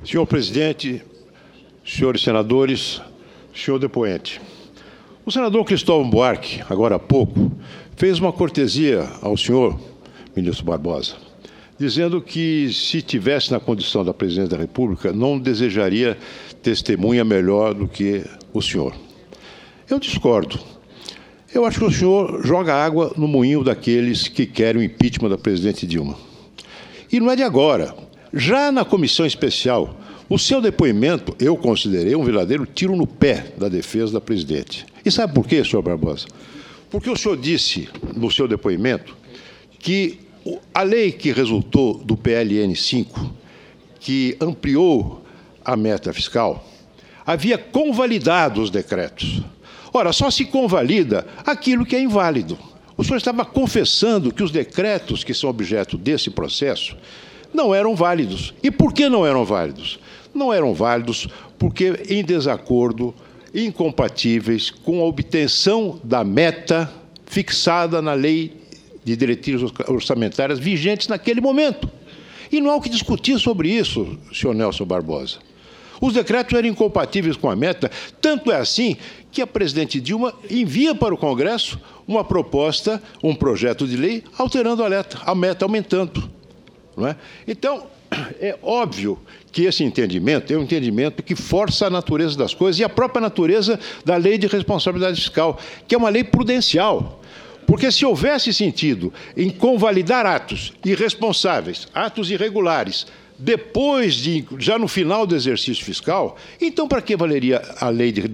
Senhor presidente, senhores senadores, senhor depoente. O senador Cristóvão Buarque, agora há pouco, fez uma cortesia ao senhor, ministro Barbosa, dizendo que, se tivesse na condição da presidência da República, não desejaria testemunha melhor do que o senhor. Eu discordo. Eu acho que o senhor joga água no moinho daqueles que querem o impeachment da presidente Dilma. E não é de agora. Já na comissão especial, o seu depoimento, eu considerei um verdadeiro tiro no pé da defesa da presidente. E sabe por quê, senhor Barbosa? Porque o senhor disse, no seu depoimento, que a lei que resultou do PLN 5, que ampliou a meta fiscal, havia convalidado os decretos. Ora, só se convalida aquilo que é inválido. O senhor estava confessando que os decretos que são objeto desse processo não eram válidos. E por que não eram válidos? Não eram válidos porque em desacordo, incompatíveis com a obtenção da meta fixada na lei de diretrizes orçamentárias vigentes naquele momento. E não há o que discutir sobre isso, senhor Nelson Barbosa. Os decretos eram incompatíveis com a meta, tanto é assim que a presidente Dilma envia para o Congresso uma proposta, um projeto de lei, alterando a meta, aumentando. Não é? Então, é óbvio que esse entendimento é um entendimento que força a natureza das coisas e a própria natureza da lei de responsabilidade fiscal, que é uma lei prudencial. Porque se houvesse sentido em convalidar atos irresponsáveis, atos irregulares, depois já no final do exercício fiscal, então para que valeria a lei de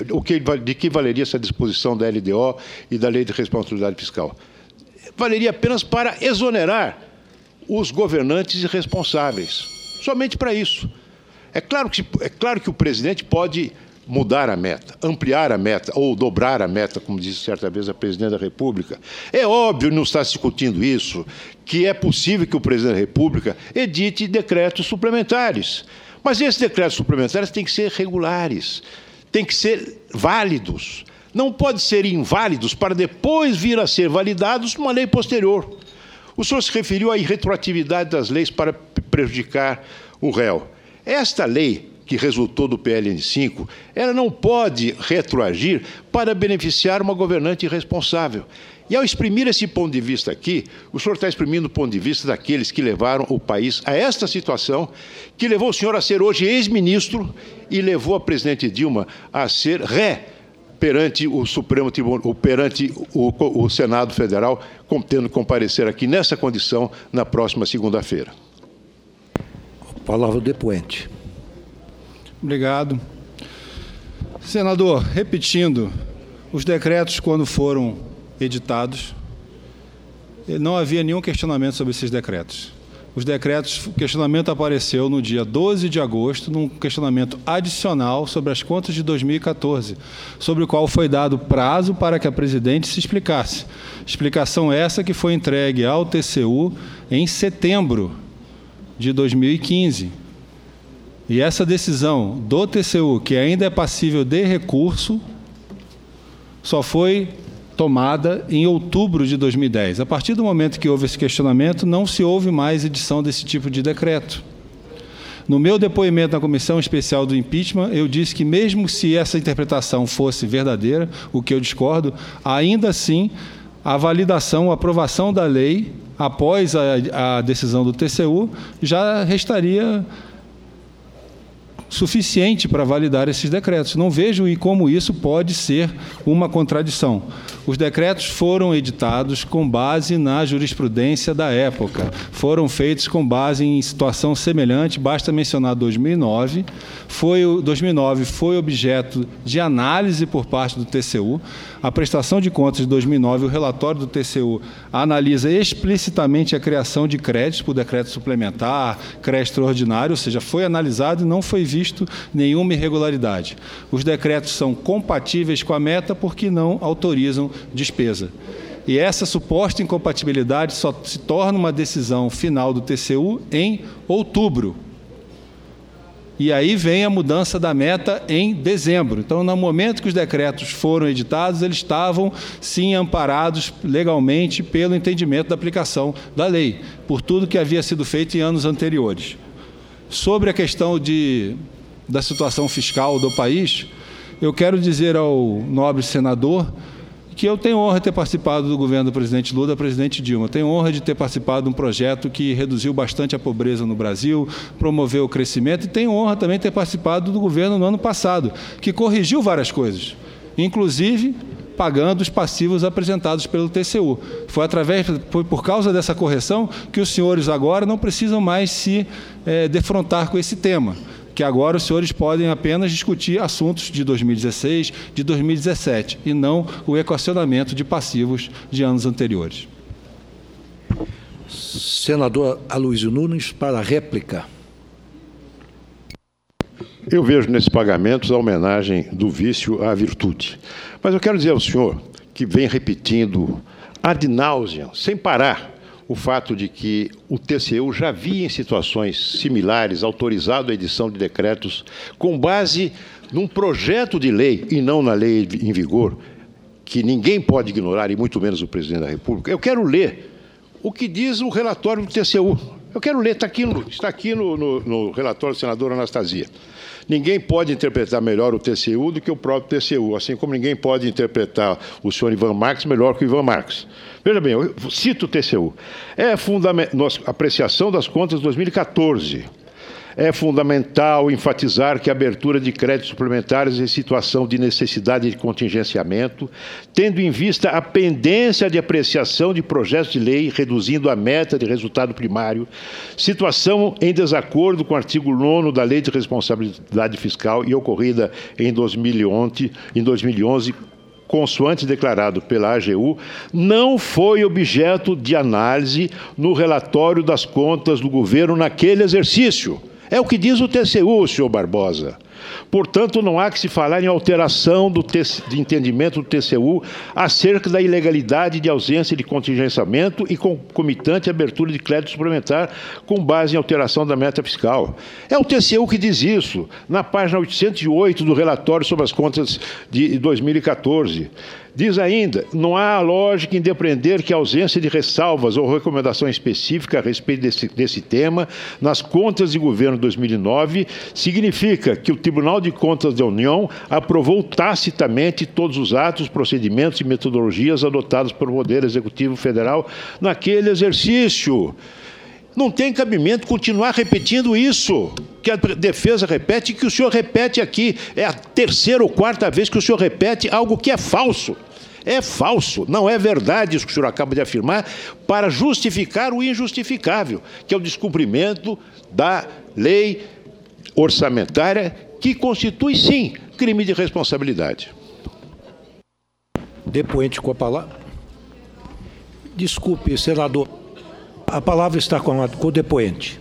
que valeria essa disposição da LDO e da lei de responsabilidade fiscal? Valeria apenas para exonerar os governantes irresponsáveis, somente para isso. É claro que o presidente pode mudar a meta, ampliar a meta ou dobrar a meta, como disse certa vez a presidente da República. É óbvio, não está se discutindo isso, que é possível que o presidente da República edite decretos suplementares. Mas esses decretos suplementares têm que ser regulares, têm que ser válidos. Não podem ser inválidos para depois vir a ser validados numa lei posterior. O senhor se referiu à irretroatividade das leis para prejudicar o réu. Esta lei, que resultou do PLN 5, ela não pode retroagir para beneficiar uma governante irresponsável. E ao exprimir esse ponto de vista aqui, o senhor está exprimindo o ponto de vista daqueles que levaram o país a esta situação, que levou o senhor a ser hoje ex-ministro e levou a presidente Dilma a ser ré perante o Supremo Tribunal, perante o Senado Federal, tendo que comparecer aqui nessa condição na próxima segunda-feira. Palavra do depoente. Obrigado. Senador, repetindo, os decretos, quando foram editados, não havia nenhum questionamento sobre esses decretos. Os decretos, o questionamento apareceu no dia 12 de agosto, num questionamento adicional sobre as contas de 2014, sobre o qual foi dado prazo para que a presidente se explicasse. Explicação essa que foi entregue ao TCU em setembro de 2015. E essa decisão do TCU, que ainda é passível de recurso, só foi tomada em outubro de 2010. A partir do momento que houve esse questionamento, não se houve mais edição desse tipo de decreto. No meu depoimento na Comissão Especial do Impeachment, eu disse que mesmo se essa interpretação fosse verdadeira, o que eu discordo, ainda assim, a validação, a aprovação da lei, após a decisão do TCU, já restaria suficiente para validar esses decretos. Não vejo como isso pode ser uma contradição. Os decretos foram editados com base na jurisprudência da época, foram feitos com base em situação semelhante, basta mencionar 2009. 2009 foi objeto de análise por parte do TCU. A prestação de contas de 2009, o relatório do TCU, analisa explicitamente a criação de créditos por decreto suplementar, crédito extraordinário, ou seja, foi analisado e não foi visto nenhuma irregularidade. Os decretos são compatíveis com a meta porque não autorizam despesa. E essa suposta incompatibilidade só se torna uma decisão final do TCU em outubro. E aí vem a mudança da meta em dezembro. Então, no momento que os decretos foram editados, eles estavam, sim, amparados legalmente pelo entendimento da aplicação da lei, por tudo que havia sido feito em anos anteriores. Sobre a questão da situação fiscal do país, eu quero dizer ao nobre senador que eu tenho honra de ter participado do governo do presidente Lula e da presidente Dilma. Tenho honra de ter participado de um projeto que reduziu bastante a pobreza no Brasil, promoveu o crescimento, e tenho honra também de ter participado do governo no ano passado, que corrigiu várias coisas, inclusive pagando os passivos apresentados pelo TCU. Foi por causa dessa correção que os senhores agora não precisam mais se defrontar com esse tema, que agora os senhores podem apenas discutir assuntos de 2016, de 2017, e não o equacionamento de passivos de anos anteriores. Senador Aloysio Nunes, para a réplica. Eu vejo nesses pagamentos a homenagem do vício à virtude. Mas eu quero dizer ao senhor que vem repetindo ad nauseam, sem parar, o fato de que o TCU já havia em situações similares autorizado a edição de decretos com base num projeto de lei e não na lei em vigor, que ninguém pode ignorar, e muito menos o presidente da República. Eu quero ler o que diz o relatório do TCU. Eu quero ler, está aqui no relatório do senador Anastasia. Ninguém pode interpretar melhor o TCU do que o próprio TCU, assim como ninguém pode interpretar o senhor Ivan Marques melhor que o Ivan Marques. Veja bem, eu cito o TCU. Nossa apreciação das contas de 2014. É fundamental enfatizar que a abertura de créditos suplementares em situação de necessidade de contingenciamento, tendo em vista a pendência de apreciação de projetos de lei, reduzindo a meta de resultado primário, situação em desacordo com o artigo 9º da Lei de Responsabilidade Fiscal e ocorrida em 2011, consoante declarado pela AGU, não foi objeto de análise no relatório das contas do governo naquele exercício. É o que diz o TCU, senhor Barbosa. Portanto, não há que se falar em alteração de entendimento do TCU acerca da ilegalidade de ausência de contingenciamento e concomitante abertura de crédito suplementar com base em alteração da meta fiscal. É o TCU que diz isso, na página 808 do relatório sobre as contas de 2014. Diz ainda, não há lógica em depreender que a ausência de ressalvas ou recomendação específica a respeito desse tema nas contas de governo de 2009 significa que o Tribunal de Contas da União aprovou tacitamente todos os atos, procedimentos e metodologias adotados pelo Poder Executivo Federal naquele exercício. Não tem cabimento continuar repetindo isso, que a defesa repete e que o senhor repete aqui. É a terceira ou quarta vez que o senhor repete algo que é falso. É falso, não é verdade isso que o senhor acaba de afirmar, para justificar o injustificável, que é o descumprimento da lei orçamentária, que constitui, sim, crime de responsabilidade. Depoente com a palavra. Desculpe, senador. A palavra está com o depoente.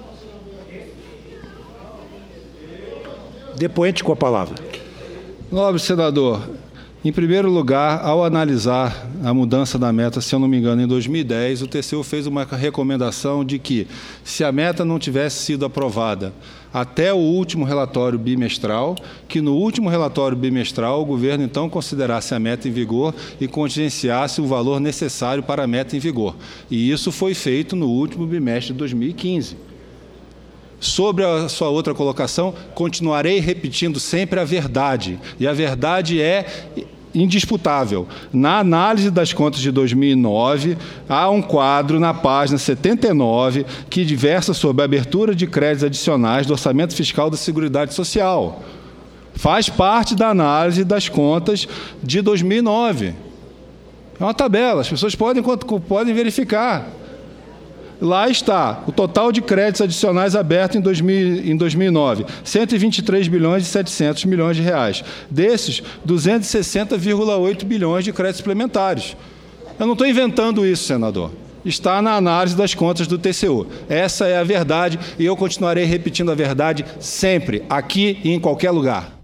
Depoente com a palavra. Nobre senador, em primeiro lugar, ao analisar a mudança da meta, se eu não me engano, em 2010, o TCU fez uma recomendação de que, se a meta não tivesse sido aprovada até o último relatório bimestral, que no último relatório bimestral o governo então considerasse a meta em vigor e contingenciasse o valor necessário para a meta em vigor. E isso foi feito no último bimestre de 2015. Sobre a sua outra colocação, continuarei repetindo sempre a verdade, e a verdade é indisputável. Na análise das contas de 2009, há um quadro na página 79 que versa sobre a abertura de créditos adicionais do orçamento fiscal da Seguridade Social. Faz parte da análise das contas de 2009. É uma tabela, as pessoas podem verificar. Lá está, o total de créditos adicionais abertos em 2009, 123 bilhões e 700 milhões de reais. Desses, 260,8 bilhões de créditos suplementares. Eu não estou inventando isso, senador. Está na análise das contas do TCU. Essa é a verdade e eu continuarei repetindo a verdade sempre, aqui e em qualquer lugar.